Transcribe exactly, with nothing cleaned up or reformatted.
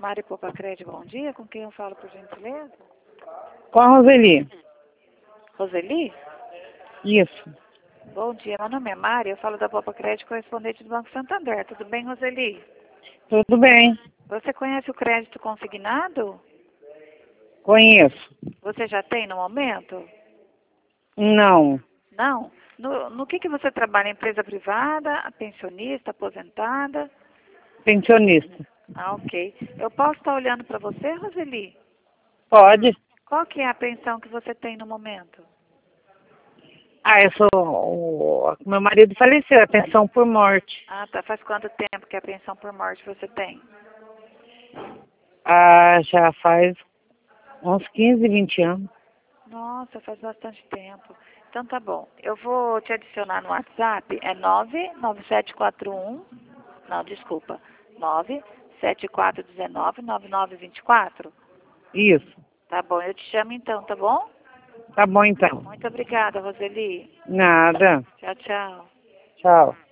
Mari Popacred, bom dia. Com quem eu falo, por gentileza? Com a Roseli. Roseli? Isso. Bom dia, meu nome é Mari, eu falo da Popacred, correspondente do Banco Santander. Tudo bem, Roseli? Tudo bem. Você conhece o crédito consignado? Conheço. Você já tem no momento? Não. Não? No, no que, que você trabalha? Empresa privada, pensionista, aposentada? Pensionista. Ah, ok. Eu posso estar olhando para você, Roseli? Pode? Qual que é a pensão que você tem no momento? Ah, eu sou... O, meu marido faleceu, é pensão por morte. Ah, tá. Faz quanto tempo que a pensão por morte você tem? Ah, já faz uns quinze, vinte anos. Nossa, faz bastante tempo. Então tá bom. Eu vou te adicionar no WhatsApp. É nove nove sete quatro um. Não, desculpa. nove sete quatro um nove nove nove dois quatro. Isso. Tá bom, eu te chamo então, tá bom? Tá bom, então. Muito obrigada, Roseli. Nada. Tchau, tchau. Tchau.